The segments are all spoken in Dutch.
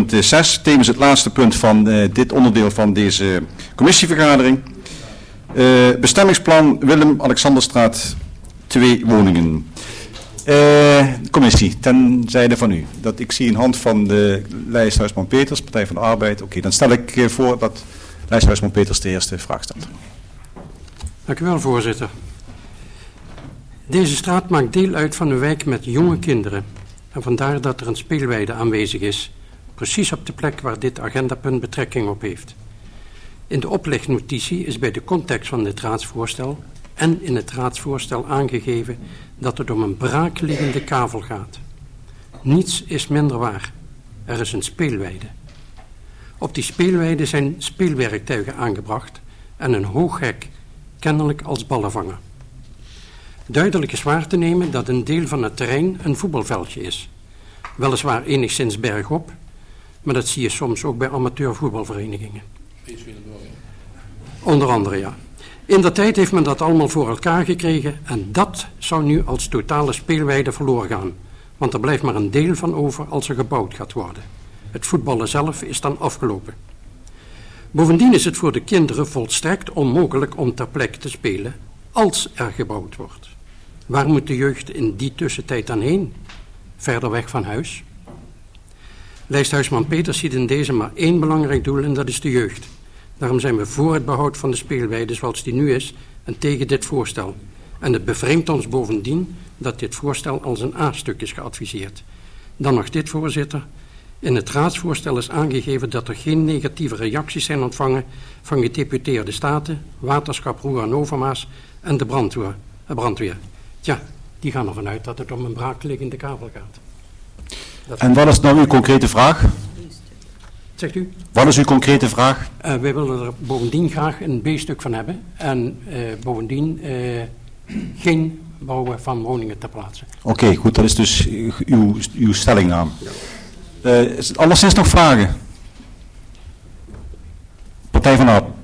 punt 6, tevens het laatste punt van dit onderdeel van deze commissievergadering. Bestemmingsplan Willem-Alexanderstraat 2 woningen. Commissie, ten zijde van u. Dat ik zie een hand van de lijst Huisman-Peters, Partij van de Arbeid. Oké, dan stel ik voor dat lijst Huisman-Peters de eerste vraag stelt. Dank u wel, voorzitter. Deze straat maakt deel uit van een wijk met jonge kinderen. En vandaar dat er een speelweide aanwezig is. Precies op de plek waar dit agendapunt betrekking op heeft. In de oplichtnotitie is bij de context van dit raadsvoorstel en in het raadsvoorstel aangegeven dat het om een braakliggende kavel gaat. Niets is minder waar. Er is een speelweide. Op die speelweide zijn speelwerktuigen aangebracht en een hoog hek, kennelijk als ballenvanger. Duidelijk is waar te nemen dat een deel van het terrein een voetbalveldje is. Weliswaar enigszins bergop, maar dat zie je soms ook bij amateurvoetbalverenigingen. Onder andere, ja. Indertijd heeft men dat allemaal voor elkaar gekregen en dat zou nu als totale speelweide verloren gaan. Want er blijft maar een deel van over als er gebouwd gaat worden. Het voetballen zelf is dan afgelopen. Bovendien is het voor de kinderen volstrekt onmogelijk om ter plekke te spelen als er gebouwd wordt. Waar moet de jeugd in die tussentijd dan heen? Verder weg van huis? Lijst Huisman-Peters ziet in deze maar één belangrijk doel en dat is de jeugd. Daarom zijn we voor het behoud van de speelweide zoals die nu is en tegen dit voorstel. En het bevreemdt ons bovendien dat dit voorstel als een A-stuk is geadviseerd. Dan nog dit, voorzitter. In het raadsvoorstel is aangegeven dat er geen negatieve reacties zijn ontvangen van gedeputeerde staten, Waterschap Roer en Overmaas en de brandweer. Tja, die gaan ervan uit dat het om een braakliggende kavel gaat. En wat is nou uw concrete vraag? Zegt u? Wat is uw concrete vraag? Wij willen er bovendien graag een B-stuk van hebben en bovendien geen bouwen van woningen ter plaatse. Oké, goed, dat is dus uw stellingname. Alleszins nog vragen? Partij van de Arbeid.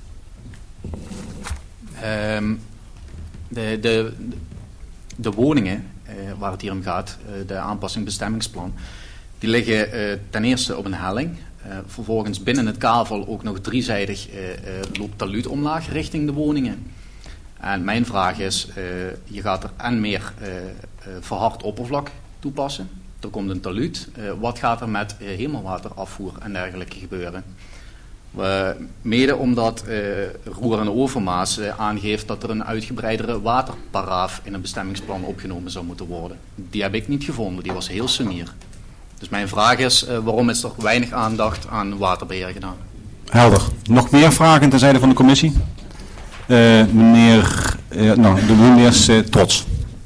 De woningen waar het hier om gaat, de aanpassing bestemmingsplan, die liggen ten eerste op een helling. Vervolgens binnen het kavel ook nog driezijdig loopt talud omlaag richting de woningen. En mijn vraag is, je gaat er en meer verhard oppervlak toepassen. Er komt een talud. Wat gaat er met hemelwaterafvoer en dergelijke gebeuren? Mede omdat Roer en Overmaas aangeeft dat er een uitgebreidere waterparaaf in een bestemmingsplan opgenomen zou moeten worden. Die heb ik niet gevonden, die was heel sumier. Dus mijn vraag is, waarom is er weinig aandacht aan waterbeheer gedaan? Helder. Nog meer vragen ten zijde van de commissie? De meneer is Trots.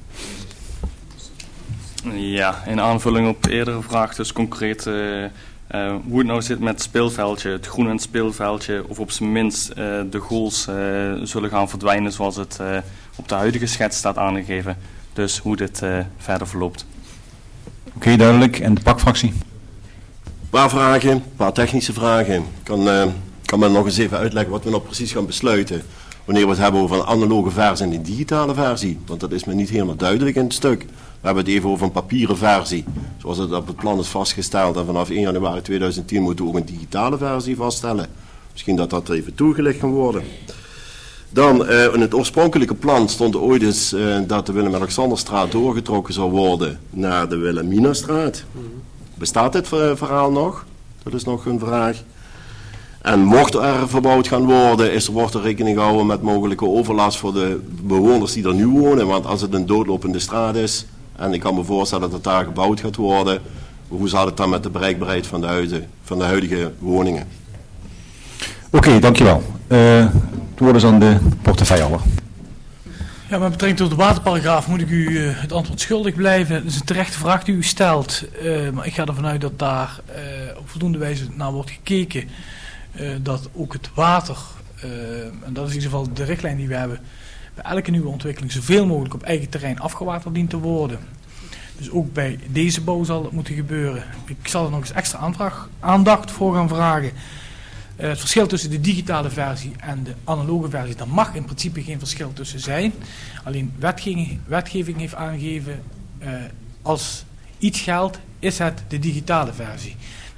Ja, in aanvulling op de eerdere vraag, dus concreet hoe het nou zit met het speelveldje, het groen en het speelveldje, of op zijn minst de goals zullen gaan verdwijnen zoals het op de huidige schets staat aangegeven. Dus hoe dit verder verloopt. Oké, duidelijk. En de pakfractie? Een paar vragen, een paar technische vragen. Kan men nog eens even uitleggen wat we nou precies gaan besluiten wanneer we het hebben over een analoge versie en een digitale versie? Want dat is me niet helemaal duidelijk in het stuk. We hebben het even over een papieren versie, zoals het op het plan is vastgesteld. En vanaf 1 januari 2010 moeten we ook een digitale versie vaststellen. Misschien dat dat even toegelicht kan worden. Dan, in het oorspronkelijke plan stond ooit eens dat de Willem-Alexanderstraat doorgetrokken zou worden naar de Wilhelminastraat. Bestaat dit verhaal nog? Dat is nog een vraag. En mocht er verbouwd gaan worden, wordt er rekening gehouden met mogelijke overlast voor de bewoners die er nu wonen. Want als het een doodlopende straat is, en ik kan me voorstellen dat daar gebouwd gaat worden, hoe zal het dan met de bereikbaarheid van de huidige woningen? Oké, dankjewel. Het woord is aan de portefeuillehouder. Ja, met betrekking tot de waterparagraaf moet ik u het antwoord schuldig blijven. Het is een terechte vraag die u stelt, maar ik ga ervan uit dat daar op voldoende wijze naar wordt gekeken. Dat ook het water, en dat is in ieder geval de richtlijn die we hebben, bij elke nieuwe ontwikkeling zoveel mogelijk op eigen terrein afgewaterd dient te worden. Dus ook bij deze bouw zal dat moeten gebeuren. Ik zal er nog eens extra aandacht voor gaan vragen. Het verschil tussen de digitale versie en de analoge versie, daar mag in principe geen verschil tussen zijn. Alleen wetgeving heeft aangegeven, als iets geldt, is het de digitale versie. Dus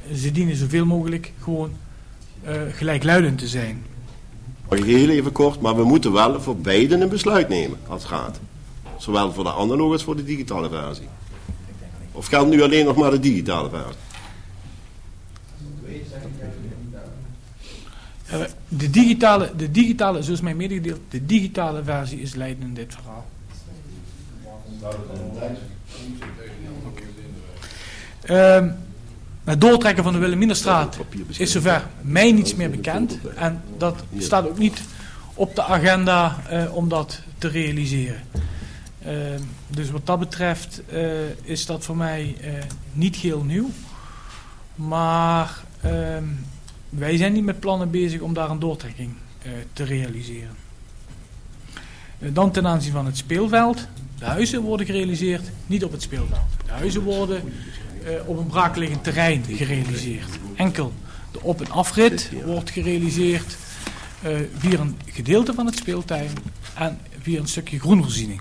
ze dienen zoveel mogelijk gewoon gelijkluidend te zijn. Heel even kort, maar we moeten wel voor beide een besluit nemen als raad. Zowel voor de analoge als voor de digitale versie. Of geldt nu alleen nog maar de digitale versie? De digitale, zoals mij medegedeeld, de digitale versie is leidend in dit verhaal. Het doortrekken van de Wilhelminastraat is zover mij niets meer bekend. En dat staat ook niet op de agenda om dat te realiseren. Dus wat dat betreft is dat voor mij niet heel nieuw. Maar wij zijn niet met plannen bezig om daar een doortrekking te realiseren. Dan ten aanzien van het speelveld. De huizen worden gerealiseerd, niet op het speelveld. De huizen worden op een braakliggend terrein gerealiseerd. Enkel de op- en afrit wordt gerealiseerd via een gedeelte van het speeltuin en via een stukje groenvoorziening.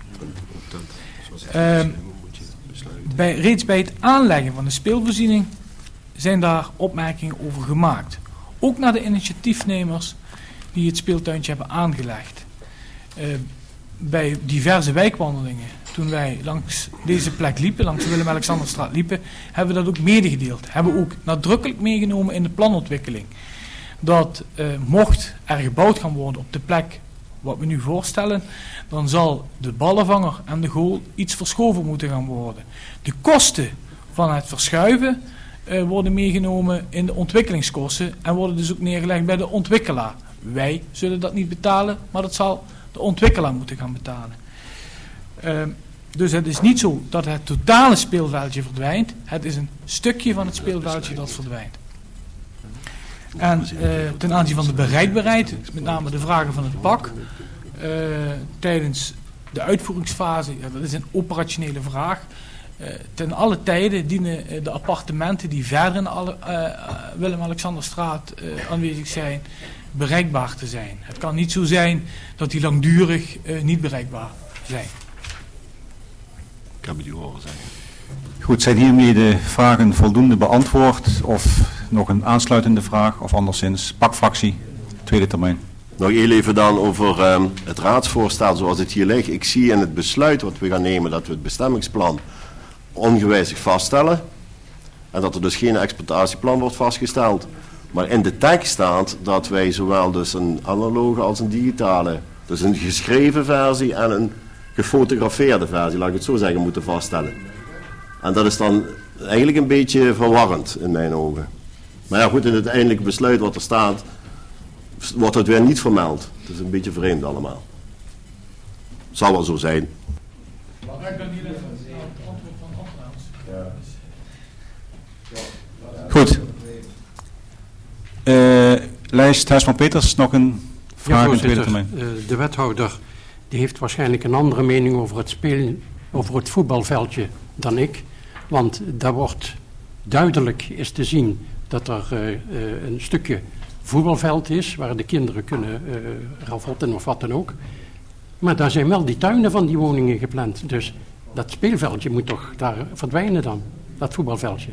Reeds bij het aanleggen van de speelvoorziening zijn daar opmerkingen over gemaakt. Ook naar de initiatiefnemers die het speeltuintje hebben aangelegd. Bij diverse wijkwandelingen, toen wij langs deze plek liepen, langs de Willem-Alexanderstraat liepen, hebben we dat ook medegedeeld. Hebben we ook nadrukkelijk meegenomen in de planontwikkeling. Dat mocht er gebouwd gaan worden op de plek wat we nu voorstellen, dan zal de ballenvanger en de goal iets verschoven moeten gaan worden. De kosten van het verschuiven worden meegenomen in de ontwikkelingskosten en worden dus ook neergelegd bij de ontwikkelaar. Wij zullen dat niet betalen, maar dat zal de ontwikkelaar moeten gaan betalen. Dus het is niet zo dat het totale speelveldje verdwijnt. Het is een stukje van het speelveldje dat verdwijnt. En ten aanzien van de bereikbaarheid, met name de vragen van het PAK, tijdens de uitvoeringsfase, ja, dat is een operationele vraag. Ten alle tijden dienen de appartementen die verder in de Willem-Alexanderstraat aanwezig zijn, bereikbaar te zijn. Het kan niet zo zijn dat die langdurig niet bereikbaar zijn. Ik heb het u horen zeggen. Goed, zijn hiermee de vragen voldoende beantwoord of nog een aansluitende vraag of anderszins PAK-fractie, tweede termijn? Nog heel even dan over het raadsvoorstel zoals het hier ligt. Ik zie in het besluit wat we gaan nemen dat we het bestemmingsplan ongewijzigd vaststellen. En dat er dus geen exploitatieplan wordt vastgesteld. Maar in de tekst staat dat wij zowel dus een analoge als een digitale, dus een geschreven versie en een gefotografeerde versie, laat ik het zo zeggen, moeten vaststellen. En dat is dan eigenlijk een beetje verwarrend in mijn ogen. Maar ja goed, in het eindelijke besluit wat er staat, wordt het weer niet vermeld. Het is een beetje vreemd allemaal. Zal wel zo zijn. Maar ik ben hier even het antwoord van Goed. Lijst Huisman-Peters, nog een vraag in tweede termijn. De wethouder die heeft waarschijnlijk een andere mening over het voetbalveldje dan ik. Want daar wordt duidelijk is te zien dat er een stukje voetbalveld is waar de kinderen kunnen ravotten of wat dan ook. Maar daar zijn wel die tuinen van die woningen gepland. Dus dat speelveldje moet toch daar verdwijnen dan, dat voetbalveldje.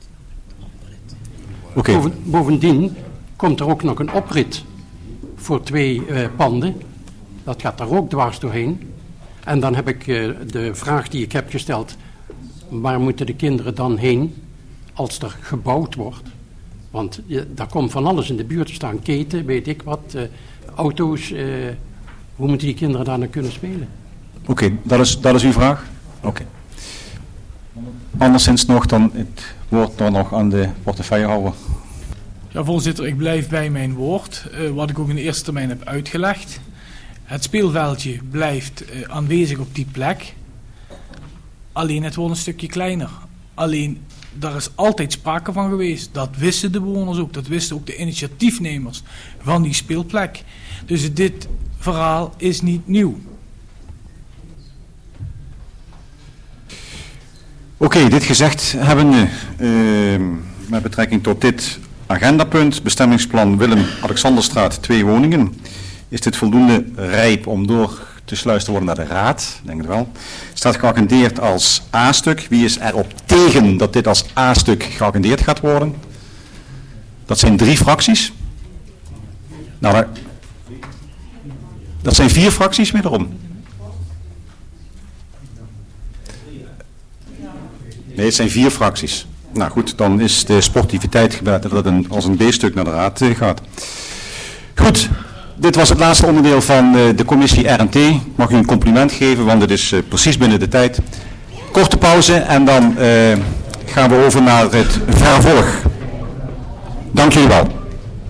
Okay. Bovendien komt er ook nog een oprit voor 2 panden. Dat gaat daar ook dwars doorheen. En dan heb ik de vraag die ik heb gesteld. Waar moeten de kinderen dan heen als er gebouwd wordt? Want daar komt van alles in de buurt te staan. Keten, weet ik wat, auto's. Hoe moeten die kinderen daar nou kunnen spelen? Oké, dat is uw vraag? Oké. Anderszins nog dan het woord dan nog aan de portefeuillehouder. Ja, voorzitter, ik blijf bij mijn woord. Wat ik ook in de eerste termijn heb uitgelegd. Het speelveldje blijft aanwezig op die plek. Alleen het wordt een stukje kleiner. Alleen, daar is altijd sprake van geweest. Dat wisten de bewoners ook. Dat wisten ook de initiatiefnemers van die speelplek. Dus dit verhaal is niet nieuw. Oké, dit gezegd hebbende, met betrekking tot dit agendapunt, bestemmingsplan Willem-Alexanderstraat 2 woningen, is dit voldoende rijp om door te sluizen te worden naar de raad, denk ik wel. Staat geagendeerd als A-stuk. Wie is erop tegen dat dit als A-stuk geagendeerd gaat worden? Dat zijn 3 fracties. Nou, dat zijn 4 fracties wederom. Nee, het zijn 4 fracties. Nou goed, dan is de sportiviteit gebleven dat het als een B-stuk naar de raad gaat. Goed, dit was het laatste onderdeel van de commissie R&T. Mag u een compliment geven, want het is precies binnen de tijd. Korte pauze en dan gaan we over naar het vervolg. Dank jullie wel.